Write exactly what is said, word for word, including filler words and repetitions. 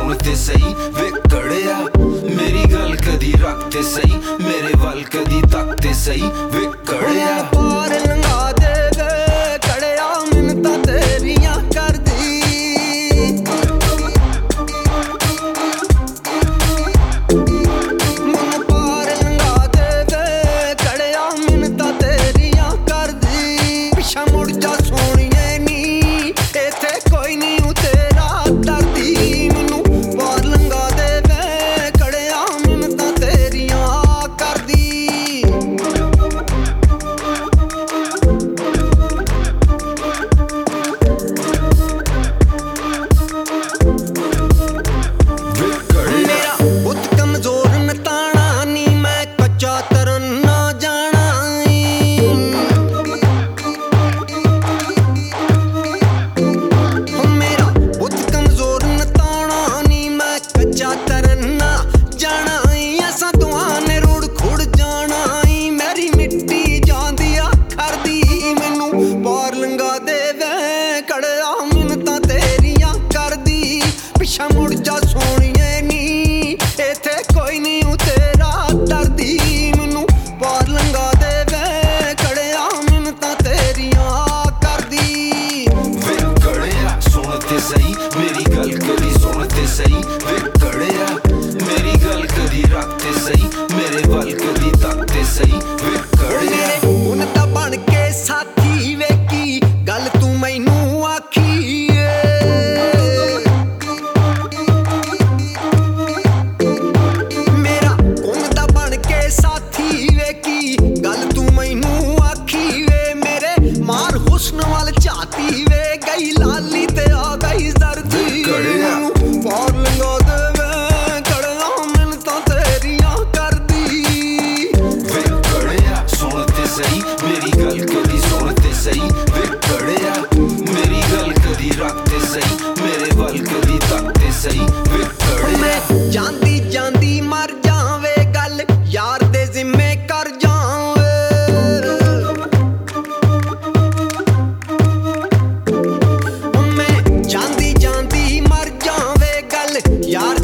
सुन ते सही वे कड़िया मेरी गल कदी रख ते सही मेरे वल कदी तक ते सही वे कड़िया पार लंघा दे वे कड़िया मिन्नतां तेरियां करदी मैनूं पार लंघा दे वे कड़िया मिन्नतां तेरियां करदी पिछा मुड़ जा सोहणीए नी इत्थे कोई नहीं ऊ तेरा डरदी मैनूं पार लंघा दे वे कड़िया मिन्नतां तेरियां करदी मेरा बुत कमजोर नताना नी मैं कच्चा तरन ना जाना मेरा बुत कमजोर नताना नी मैं कच्चा तरन ना जाना ऐसा दुआ ने रुड़ खुड़ जाना मेरी मिट्टी जांदी आखर दी मैनू पार लंघा दे वे कड़िया मिन्नतां तेरियां करदी पिछा मुड़ जा सोहणीए नी इत्थे कोई नहीं ऊ तेरा डरदी मैनू पार लंघा दे वे कड़िया मिन्नतां तेरियां करदी वे कड़िया सुन ते सही मेरी गल कदी सुन ते सही वे कड़िया मेरी गल कदी रख ते सही मेरे वल कदी तक ते सही वे कड़िया हुण तां बन के साथी वेखी गल तू मैनू आखी मेरा हुण तां बन के साथी वेखी गल तू मैनू आखी वे मेरे मार हुस्न वाल झाती वे गई लाली ते आ गई जर्दी कड़िया। पार लंघा दे वे कड़िया मिन्नतां तेरियां करदी वे कड़िया सुन ते सही मेरी गल कदी सुन ते सही वे कड़िया मेरी गल कदी रख ते सही मेरे वल कदी तक ते सही वे कड़िया मैं जांदी जांदी मर जावे गल यार दे जिम्मे कर जावे मैं जांदी जांदी मर जावे गल यार